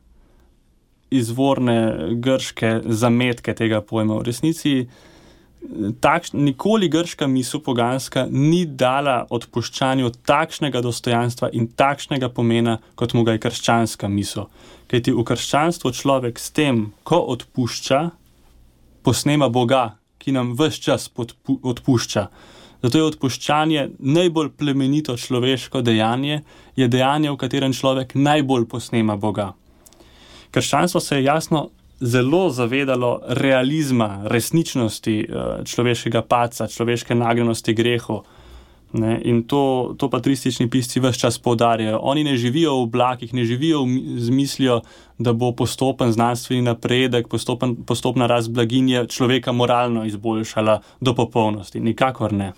izvorne grške zametke tega pojma. V resnici takš, nikoli grška misel poganska ni dala odpuščanju takšnega dostojanstva in takšnega pomena, kot mu ga je krščanska misel. Kajti v krščanstvu človek s tem, ko odpušča, posnema Boga, ki nam ves čas podpu, odpušča. Zato je odpuščanje najbolj plemenito človeško dejanje, je dejanje, v katerem človek najbolj posnema Boga. Krščanstvo se je jasno zelo zavedalo realizma, resničnosti človeškega padca, človeške nagnjenosti grehu. Ne? In to, to patristični pisci ves čas poudarjajo. Oni ne živijo v oblakih, ne živijo z mislijo, da bo postopen znanstveni napredek, postopen, postopna rast blaginje človeka moralno izboljšala do popolnosti. Nikakor ne.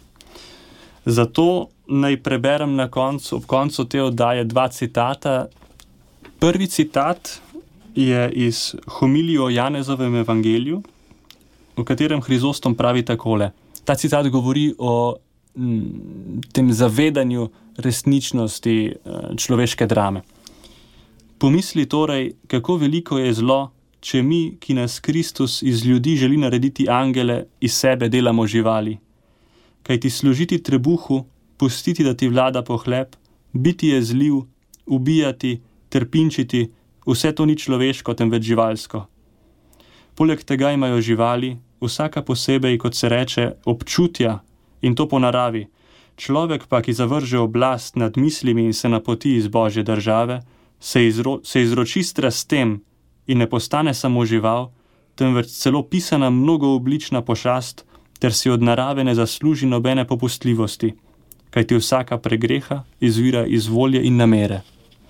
Zato naj preberem na koncu, ob koncu te oddaje dva citata. Prvi citat je iz homilije o Janezovem evangeliju, v katerem Hrizostom pravi takole. Ta citat govori o tem zavedanju resničnosti človeške drame. Pomisli torej, kako veliko je zlo, če mi, ki nas Kristus iz ljudi želi narediti angele, iz sebe delamo živali. Kaj ti služiti trebuhu, pustiti, da ti vlada pohleb, biti jezljiv, ubijati, trpinčiti, vse to ni človeško, temveč živalsko. Poleg tega imajo živali, vsaka posebej, kot se reče, občutja, in to po naravi. Človek pa, ki zavrže oblast nad mislimi in se napoti iz Božje države, se, izro, se izroči strastem in ne postane samo žival, temveč celo pisana mnogooblična pošast, ter si od narave ne zasluži nobene popustljivosti, kajti vsaka pregreha izvira iz volje in namere.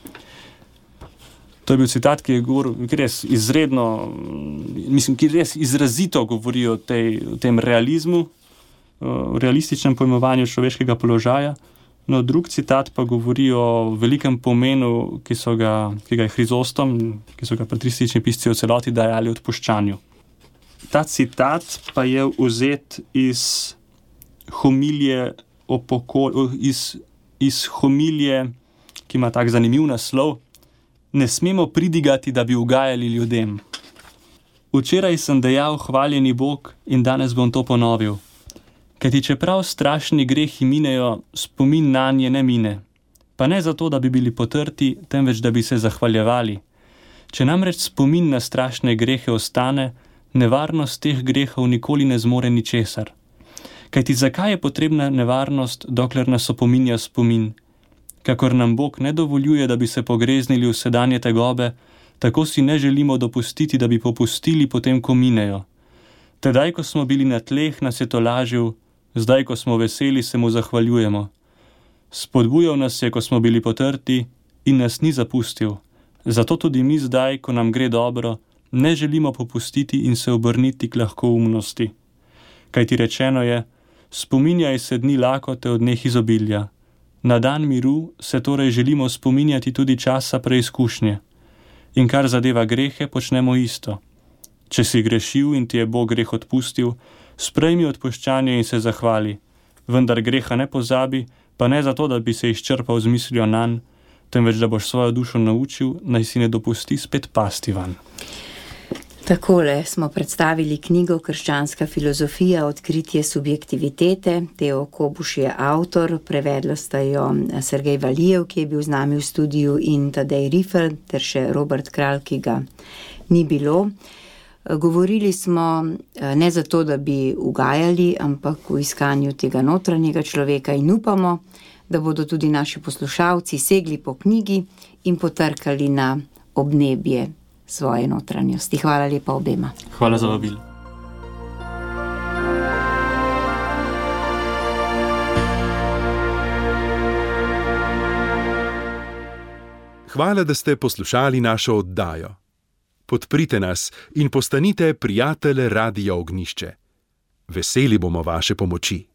To je bil citat, ki je govor, ki res izredno, mislim, ki res izrazito govori o, tej, o tem realizmu, o realističnem pojmovanju človeškega položaja. No, drug citat pa govori o velikem pomenu, ki, so ga, ki ga je Hrizostom, ki so ga patristični pisci v celoti dajali odpuščanju. Ta citat pa je vzet iz homilije o pokol, iz, iz homilije, ki ima tak zanimiv naslov: Ne smemo pridigati, da bi ugajali ljudem. Včeraj sem dejal hvaljeni Bog in danes bom to ponovil. Kajti čeprav strašni grehi minejo, spomin nanje ne mine. Pa ne zato, da bi bili potrti, temveč da bi se zahvaljevali. Če namreč spomin na strašne grehe ostane, nevarnost teh grehov nikoli ne zmore ničesar. Kajti zakaj je potrebna nevarnost, dokler nas opominja spomin? Kakor nam Bog ne dovoljuje, da bi se pogreznili v sedanje tegobe, tako si ne želimo dopustiti, da bi popustili potem, ko minejo. Tedaj, ko smo bili na tleh, nas je tolažil, zdaj, ko smo veseli, se mu zahvaljujemo. Spodbujal nas je, ko smo bili potrti, in nas ni zapustil. Zato tudi mi zdaj, ko nam gre dobro, ne želimo popustiti in se obrniti k lahkoumnosti. Kajti rečeno je, spominjaj se dni lakote od dneh izobilja. Na dan miru se torej želimo spominjati tudi časa preizkušnje. In kar zadeva grehe, počnemo isto. Če si grešil in ti je Bog greh odpustil, sprejmi odpuščanje in se zahvali. Vendar greha ne pozabi, pa ne zato, da bi se izčrpal z mislijo nanj, temveč da boš svojo dušo naučil, naj si ne dopusti spet pasti van. Takole smo predstavili knjigo Krščanska filozofija, odkritje subjektivitete. Teo Kobuš je avtor, prevedla sta jo Sergej Valijev, ki je bil z nami v studiu, in Tadej Rifel, ter še Robert Kralj, ki ga ni bilo. Govorili smo ne zato, da bi ugajali, ampak v iskanju tega notranjega človeka, in upamo, da bodo tudi naši poslušalci segli po knjigi in potrkali na obnebje svoje notranjosti. Hvala lepa obema. Hvala za vabilo. Hvala, da ste poslušali našo oddajo. Podprite nas in postanite prijatelj Radia Ognjišče. Veseli bomo vaše pomoči.